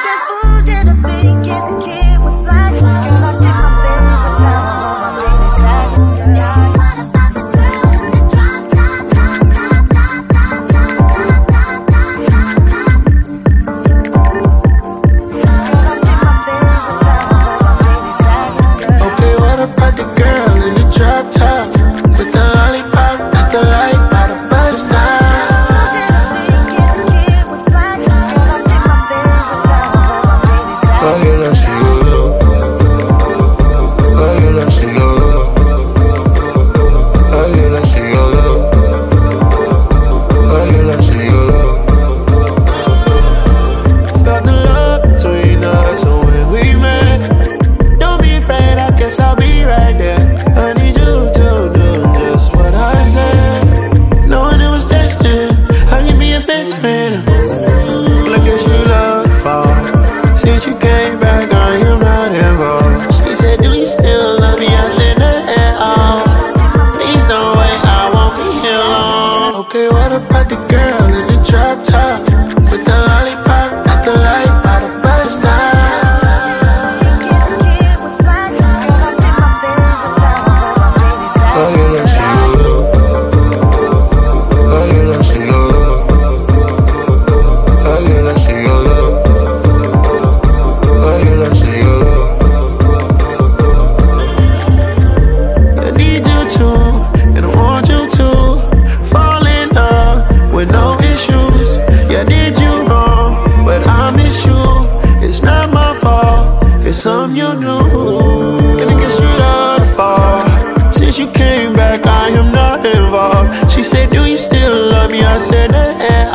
Something you knew, and I guess you love to fall. Since you came back, I am not involved. She said, do you still love me? I said, no.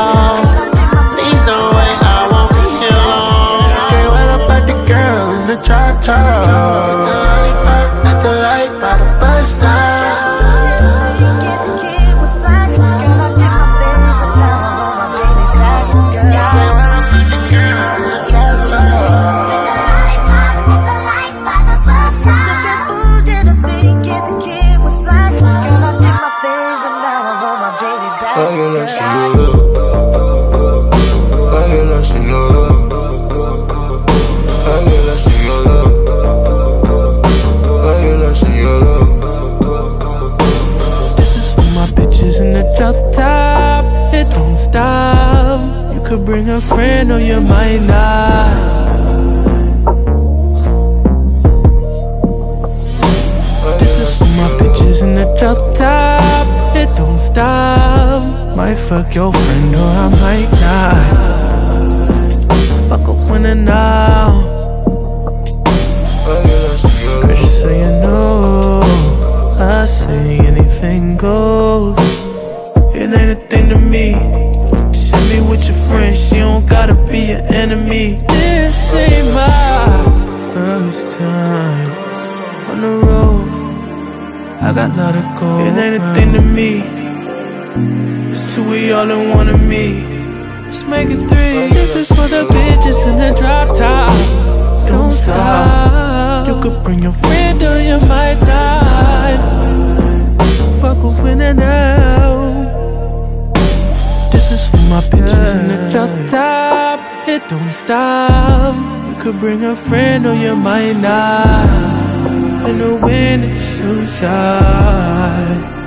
Please don't wait, I won't be here long. Okay, what about the girl in the drop top? With the lollipop at the light by the bus stop. This is for my bitches in the drop top. It don't stop. You could bring a friend or you might not. This is for my bitches in the drop top. It don't stop. Might fuck your friend or I might not. Fuck a winner now. Cause just so you know, I say anything goes. It ain't a thing to me. Send me with your friends, she don't gotta be your enemy. This ain't my first time on the road. I got lot to go. It ain't a thing to me. It's two, we all in one of me. Let's make it three. This is for the bitches in the drop top. Don't stop. You could bring your friend or you might not. Fuck a winner now. This is for my bitches in the drop top. It don't stop. You could bring a friend or you might not. And the wind is so side.